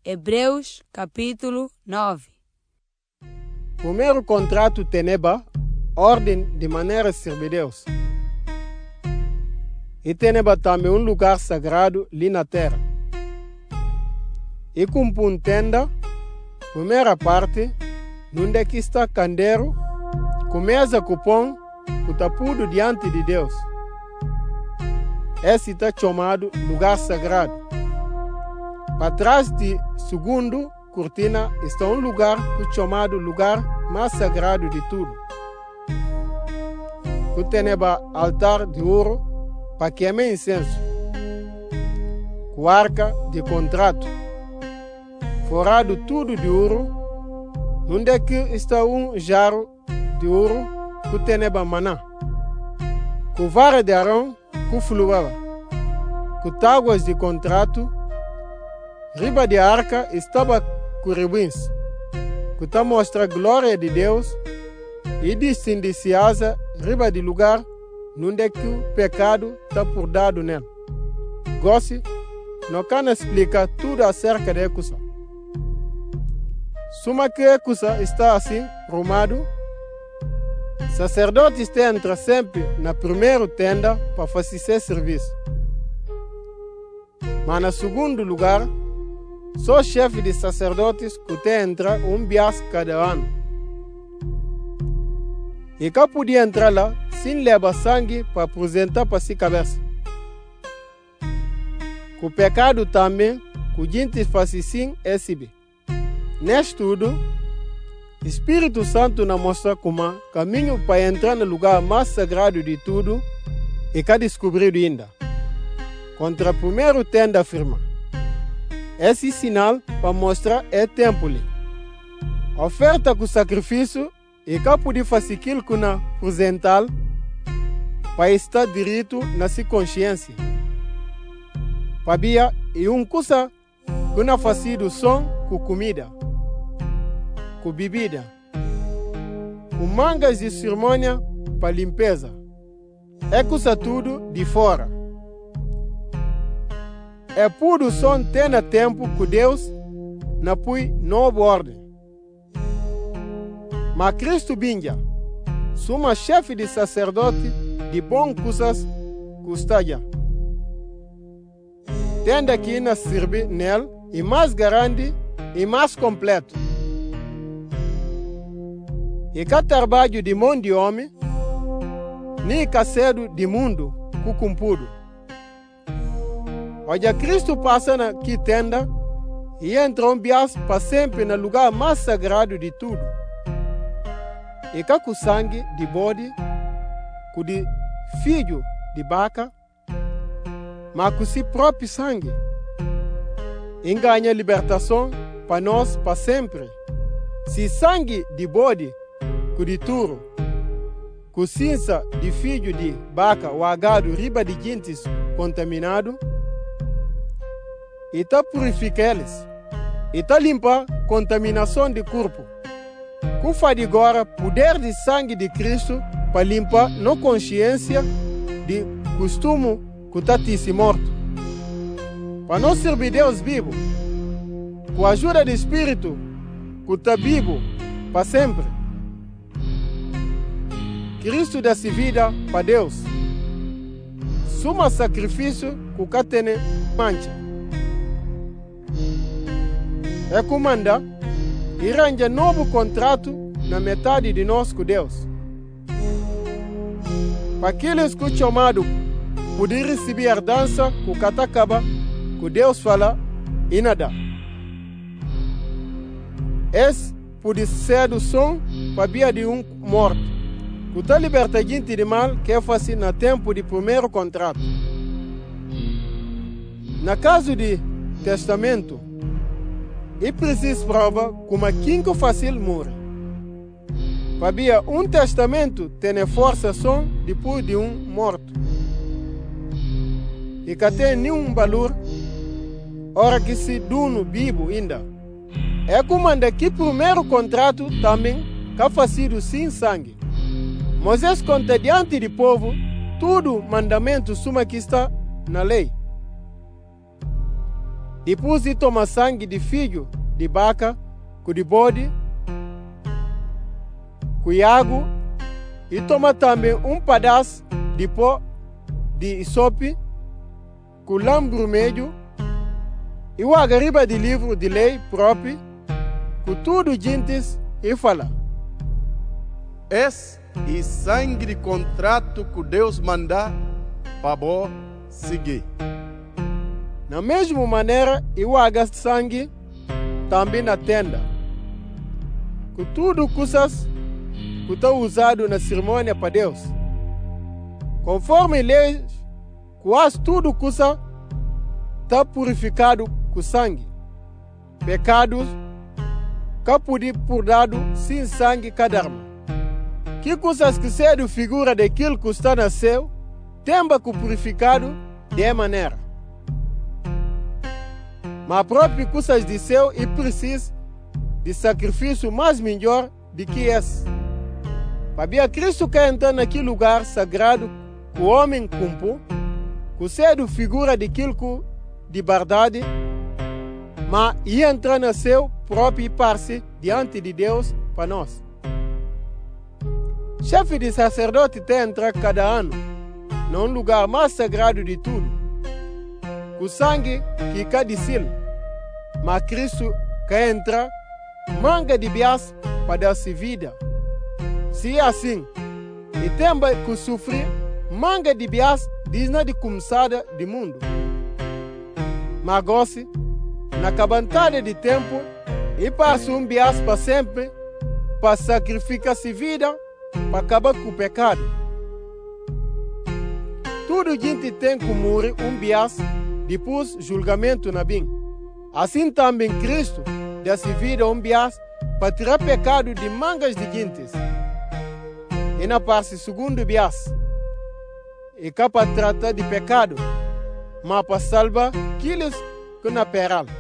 Hebreus capítulo 9. Primeiro contrato teneba ordem de maneira a servir Deus. E teneba também lugar sagrado ali na terra. E compõe tenda, primeira parte, onde que está candeiro, com mesa com pão, com tapudo diante de Deus. Esse está chamado lugar sagrado. Para trás de segundo cortina está lugar chamado lugar mais sagrado de tudo. Que teneba altar de ouro para queimar incenso. Com arca de contrato. Forado tudo de ouro. Onde é que está jarro de ouro que teneba maná. Com vara de Arão que fluava. Com tábuas de contrato. Riba de arca estava querubins, que mostra a glória de Deus, e distingue-se riba de lugar onde é que o pecado está por dado nele. Gosse, não can explicar tudo acerca da coisa. Suma que a coisa está assim, rumado, sacerdotes entram sempre na primeira tenda para fazer serviço. Mas no segundo lugar, só chefe de sacerdotes que entra bias cada ano. E que podia entrar lá sem levar sangue para apresentar para si cabeça. O pecado também, que gente faz assim, é sibe. Neste tudo, Espírito Santo nos mostra como caminho para entrar no lugar mais sagrado de tudo e que descobrido ainda. Contra a primeira tenda afirma. Esse sinal para mostrar é templo. Oferta com sacrifício e que pode fazer aquilo que não apresentar para estar direito na sua consciência. Pabia e coisa que não faz do som com comida, com bebida, com mangas de cerimônia para limpeza. É coisa tudo de fora. É puro som ter tempo que Deus não põe nova ordem. Mas Cristo binja, suma chefe de sacerdote de bom coisas custadia. Tenda que não serve nele e mais grande e mais completo. E que trabalho de mão de homem, nem cacedo de mundo com cumpudo. Hoje Cristo passa na que tenda e entra bias para sempre no lugar mais sagrado de tudo. E que com sangue de bode, com de filho de vaca, mas com seu próprio sangue, ganha libertação para nós para sempre. Se sangue de bode, com de touro, com cinza de filho de vaca ou agado riba de gentes contaminado, e está purifica eles, e está limpa contaminação de corpo. Que faz agora poder de sangue de Cristo para limpar na consciência de costume que está se morto. Para não servir Deus vivo, com a ajuda do Espírito que está vivo para sempre. Cristo dá-se vida para Deus. Suma sacrifício que tem mancha. É comanda e arranja novo contrato na metade de nós com Deus. Para aqueles que chamado poder receber a dança com o catacaba, que Deus fala e nada. Esse pode ser do som para via de morto, que está liberta gente de mal que é fácil no tempo de primeiro contrato. Na caso de testamento, e precisa prova como quem que fácil morre. Para testamento tem força só depois de morto. E que tem nenhum valor, hora que se dono vivo ainda. É como que primeiro contrato também que fazido sem sangue. Moisés conta diante do povo tudo mandamento suma que está na lei. Depois de tomar sangue de filho de vaca, com de bode, com iago, e toma também pedaço de pó de isope, com lã vermelho, e o agariba de livro de lei próprio, com tudo gentes, e fala: Esse é sangue de contrato que Deus manda para vós seguir. Na mesma maneira, eu haga sangue também na tenda, com tudo coisas que estão usadas na cerimônia para Deus. Conforme lei, quase tudo coisa está purificado com sangue. Pecados que pode por dado sem sangue cada arma. Que coisas que são figura daquilo que está no céu, temba que purificado de maneira. Mas próprias coisas de céu e precisa de sacrifício mais melhor do que esse. Para Cristo que entra naquele lugar sagrado que o homem cumpriu, que sendo figura daquilo de verdade, mas ia entrar no céu próprio e par-se diante de Deus para nós. Chefe de sacerdote tem entrar cada ano num lugar mais sagrado de tudo, com sangue que cai de silo, mas Cristo quer entrar manga de bias para dar-se vida. Se é assim, e temba que sofrer manga de bias desde de começada do mundo. Mas goste, na cabantada de tempo, e passa bias para sempre, para sacrificar-se vida, para acabar com o pecado. Tudo gente tem que morrer bias, depois julgamento na bem. Assim também Cristo dá-se vida bias para tirar pecado de mangas de gentes. E na parte segundo bias, e cá para tratar de pecado, mas para salvar aqueles que na peral.